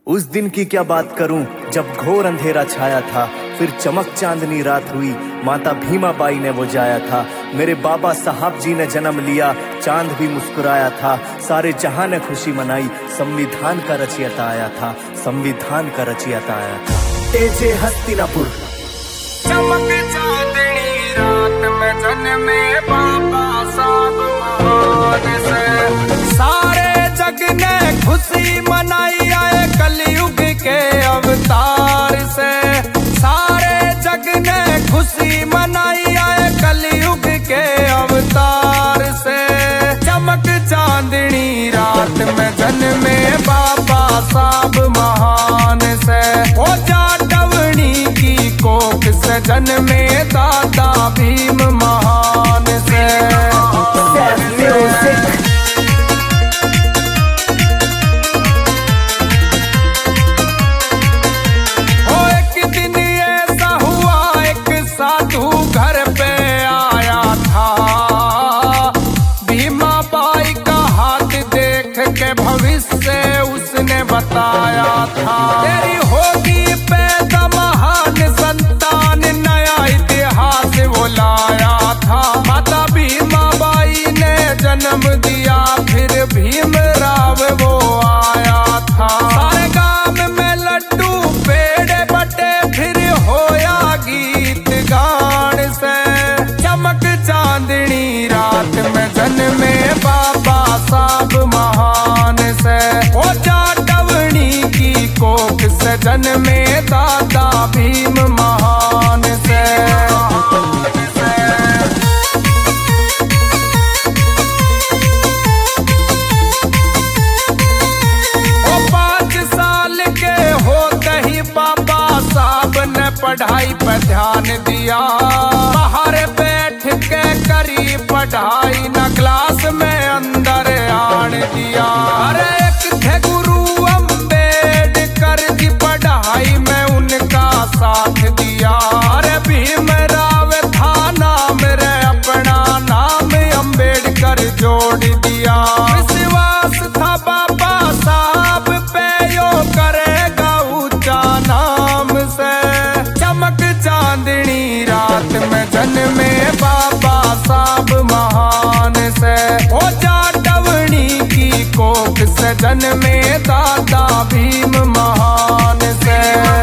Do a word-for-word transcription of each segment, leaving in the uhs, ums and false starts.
उस दिन की क्या बात करूं जब घोर अंधेरा छाया था, फिर चमक चांदनी रात हुई, माता भीमा बाई ने वो जाया था। मेरे बाबा साहब जी ने जन्म लिया, चांद भी मुस्कुराया था। सारे जहां ने खुशी मनाई, संविधान का रचयिता आया था, संविधान का रचयिता आया था। तेजे हस्तिनापुर चमक चांदनी रात में जन्मे बाबा साहब महान से, सारे जग ने खुशी मनाई आए कलयुग के अवतार से। सारे जग ने खुशी मनाई आए कलयुग के अवतार से। चमक चांदनी रात में जन्मे बाबा साहब महान से, ओ जाटवनी की कोख से जन्मे दादा भीम महान से। ओ एक दिन ऐसा हुआ, एक साधु घर पे आया था। भीमा बाई का हाथ देख के भविष्य उसने बताया था। तेरी होगी पैदा महान संतान, नया इतिहास वो लाया था। माता भीमा बाई ने जन्म दिया, फिर भीमराव वो आया था। सारे गांव में लड्डू पेड़े बटे, फिर होया गीत गान से। चमक चांदनी रात में जन्मे बाबा साहब महान से, ओ जाटवनी की कोख से जन्मे दादा भीम महान से। ओ पाँच साल के होते ही बाबा साहब ने पढ़ाई पे ध्यान दिया। बाहर बैठ के करी पढ़ाई, न क्लास में अंदर आन दिया। अरे एक थे गुरु अम्बेडकर जी, पढ़ाई में उनका साथ दिया। अरे भीमराव था नाम रे, अपना नाम अम्बेडकर जोड़ दिया। विश्वास था बाबा साहब पे, यो करेगा ऊंचा नाम से। चमक चांदनी रात में जन्मे बाबा साहब महान से, ओ जाटवनी की कोख से जन्मे दादा भीम महान से।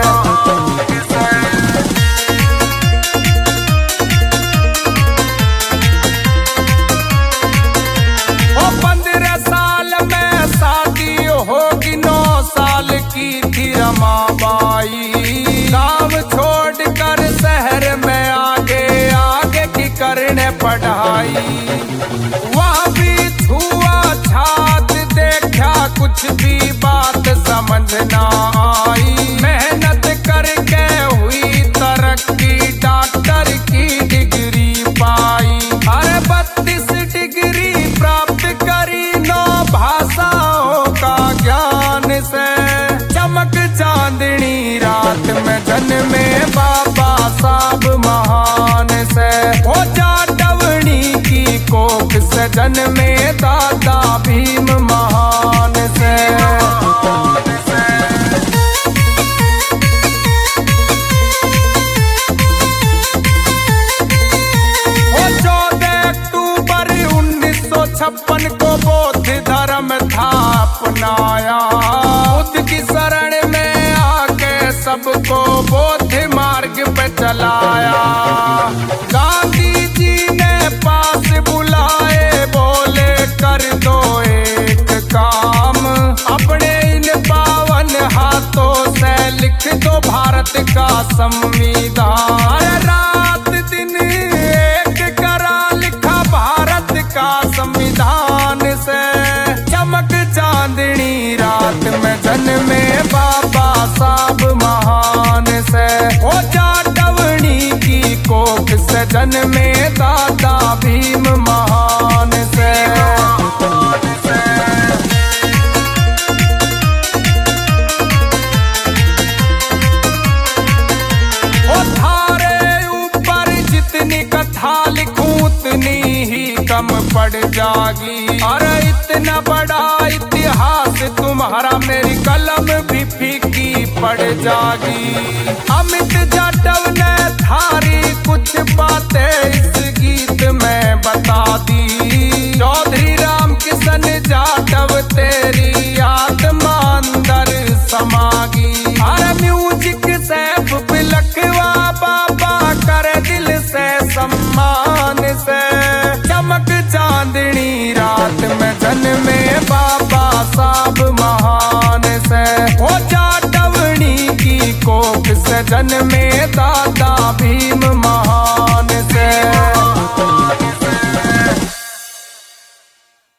ओ पंद्रह साल में शादी होगी, नौ साल की थी रमाबाई। गाँव छोड़कर शहर में आगे आगे की करने पढ़ाई। वहाँ भी छुआ छात देखा, कुछ भी बात समझ ना आई। मेहनत करके हुई तरक्की, डॉक्टर की डिग्री पाई। अरे बत्तीस डिग्री प्राप्त करी, नौ भाषाओं का ज्ञान से। चमक चांदनी रात में जन्मे बाबा साहब महान से, ओ जाटवनी की कोख से जन्मे दादा भीम महान से। ओ चौदह अक्टूबर उन्नीस सौ छप्पन को बौद्ध धर्म था अपनाया। बुद्ध की शरण में आके सबको बौद्ध मार्ग पे चलाया। गांधी जी ने पास बुलाए, बोले कर दो एक काम, अपने इन पावन हाथों से लिख दो भारत का संविधान। रात दिन एक करा लिखा भारत का संविधान से। चमक चांदनी रात में जन्मे बाबा साहब महान से, ओ जाटवनी की कोख से जन्मे दादा भीम महान से। ओ थारे ऊपर जितनी कथा लिखूं उतनी ही कम पड़ जागी। अरे इतना बड़ा इतिहास तुम्हारा, मेरी कलम भी फीकी पड़ जागी। अमित जाटव ने थारी कुछ बातें इस गीत में बता दी। चौधरी राम किशन जाटव तेरी आत्मा अंदर समागी। अरे म्यूजिक से बिलखवा बाबा कर दिल से सम्मान से। चमक चांदनी रात में जन्मे बाबा साहब महान से। हो जाटवनी की कोख से जन्मे दादा भीम महान।